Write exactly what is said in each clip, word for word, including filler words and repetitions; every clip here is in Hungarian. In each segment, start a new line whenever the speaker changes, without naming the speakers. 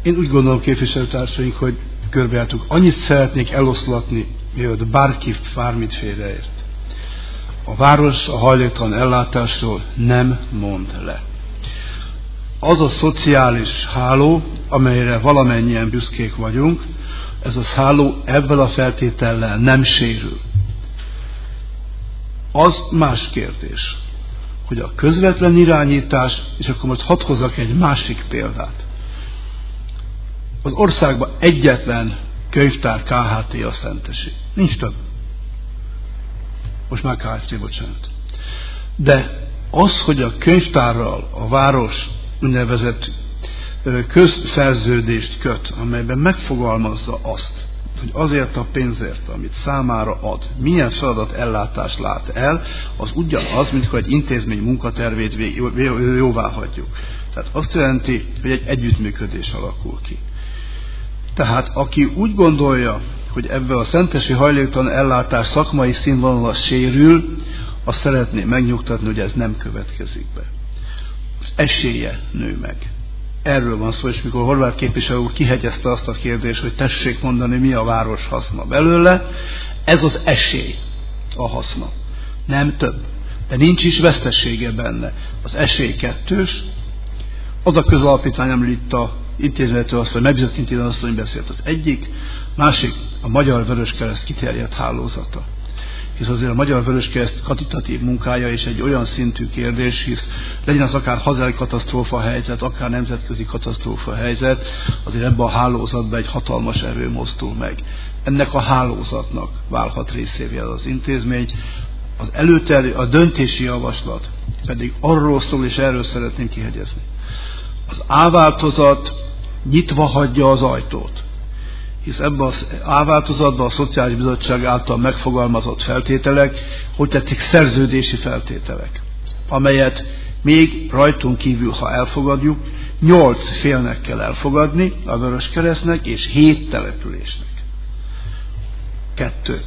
Én úgy gondolom, képviselőtársaink, hogy körbejártuk. Annyit szeretnék eloszlatni, mielőtt bárki bármit félreért. A város a hajléktalan ellátásról nem mond le. Az a szociális háló, amelyre valamennyien büszkék vagyunk, ez a háló ebben a feltétellel nem sérül. Az más kérdés, hogy a közvetlen irányítás, és akkor most hadd hozzak egy másik példát. Az országban egyetlen könyvtár ká há té a Szentesi. Nincs több. Most már ká ef té, bocsánat. De az, hogy a könyvtárral a város úgynevezett közszerződést köt, amelyben megfogalmazza azt, hogy azért a pénzért, amit számára ad, milyen feladat ellátást lát el, az ugyanaz, mint hogy egy intézmény munkatervét jóvá hagyjuk. Tehát azt jelenti, hogy egy együttműködés alakul ki. Tehát aki úgy gondolja, hogy ebben a szentesi hajléktalan ellátás szakmai színvonala sérül, azt szeretné megnyugtatni, hogy ez nem következik be. Az esélye nő meg. Erről van szó, és mikor Horváth képviselő úr kihegyezte azt a kérdést, hogy tessék mondani, mi a város haszna belőle, ez az esély a haszna. Nem több. De nincs is vesztesége benne. Az esély kettős. Az a közalapítvány, amit itt a intézménytől azt, hogy megbízott intézmény azt, hogy beszélt az egyik, másik a Magyar Vöröskereszt kiterjedt hálózata. Hisz azért a Magyar Vöröskereszt karitatív munkája is egy olyan szintű kérdés, hisz legyen az akár hazai katasztrófa helyzet, akár nemzetközi katasztrófa helyzet, azért ebben a hálózatban egy hatalmas erő mozdul meg. Ennek a hálózatnak válhat részévé az intézmény. Az előterű, a döntési javaslat pedig arról szól, és erről szeretném kihegyezni. Az A-változat nyitva hagyja az ajtót, hisz ebben az A-változatban a Szociális Bizottság által megfogalmazott feltételek, hogy tetszik szerződési feltételek, amelyet még rajtunk kívül, ha elfogadjuk, nyolc félnek kell elfogadni, a Vöröskeresztnek és hét településnek. Kettő.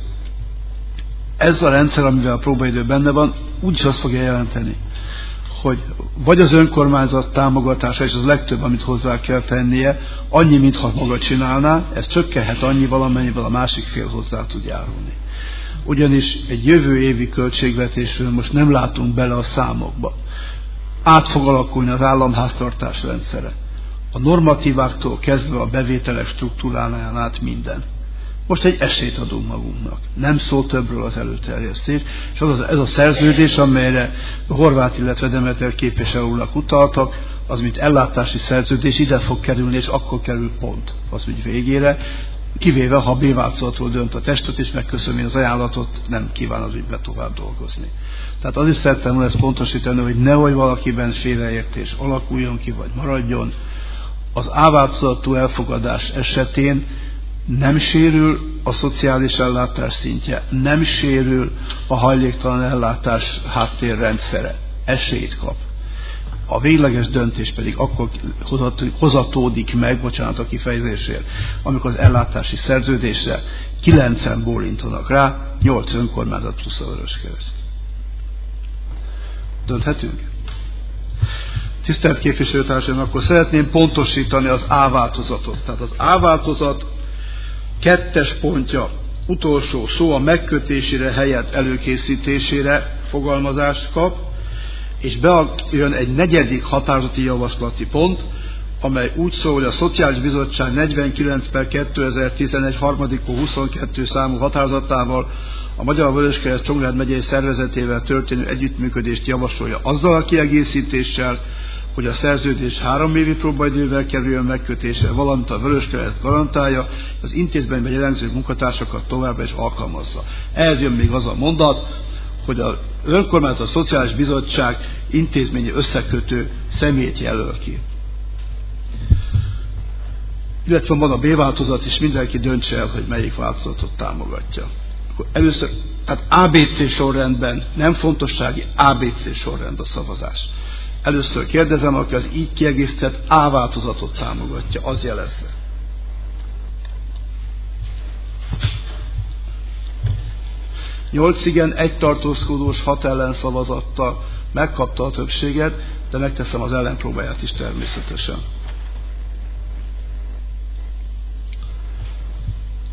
Ez a rendszer, amivel a próbaidő benne van, úgyis azt fogja jelenteni, hogy vagy az önkormányzat támogatása, és az legtöbb, amit hozzá kell tennie, annyi, mintha maga csinálná, ez csökkenhet annyival, amennyivel a másik fél hozzá tud járulni. Ugyanis egy jövő évi költségvetésről most nem látunk bele a számokba. Át fog alakulni az államháztartás rendszere. A normatíváktól kezdve a bevételek struktúráján át minden. Most egy esélyt adunk magunknak. Nem szól többről az előterjesztés, és az, ez a szerződés, amelyre Horváth, illetve Demeter képviselő úrnak utaltak, az mint ellátási szerződés ide fog kerülni, és akkor kerül pont az ügy végére, kivéve, ha B-változatról dönt a testület, és megköszöni az ajánlatot, nem kíván az ügybe tovább dolgozni. Tehát az is szerettem volna ezt pontosítani, hogy nehogy valakiben félreértés alakuljon ki, vagy maradjon. Az A-változatú elfogadás esetén nem sérül a szociális ellátás szintje, nem sérül a hajléktalan ellátás háttérrendszere. Esélyt kap. A végleges döntés pedig akkor hozatódik meg, bocsánat a kifejezésért, amikor az ellátási szerződésre kilencen bólintanak rá, nyolc önkormányzat plusz a Vöröskereszt. Dönthetünk? Tisztelt képviselőtársaim, akkor szeretném pontosítani az A-változatot. Tehát az A-változat kettes pontja, utolsó szó a megkötésére helyett előkészítésére fogalmazást kap, és bejön egy negyedik határozati javaslati pont, amely úgy szól, hogy a Szociális Bizottság negyvenkilenc per kétezer-tizenegy harmadik huszonkettő számú határozatával a Magyar Vöröskereszt Csongrád megyei szervezetével történő együttműködést javasolja azzal a kiegészítéssel, hogy a szerződés három évi próbaidővel kerüljön megkötésre, valamint a Vöröskereszt garantálja, az intézményben jellemző munkatársakat továbbra is alkalmazza. Ehhez jön még az a mondat, hogy az önkormányzat, a Szociális Bizottság intézményi összekötő személyt jelöl ki. Illetve van a B-változat is, mindenki döntse el, hogy melyik változatot támogatja. Akkor először, tehát á bé cé sorrendben, nem fontossági, á bé cé sorrend a szavazás. Először kérdezem, aki az így kiegészített A-változatot támogatja, az jelezze. Nyolc igen, egy tartózkodós, hat ellenszavazattal megkapta a többséget, de megteszem az ellenpróbáját is természetesen.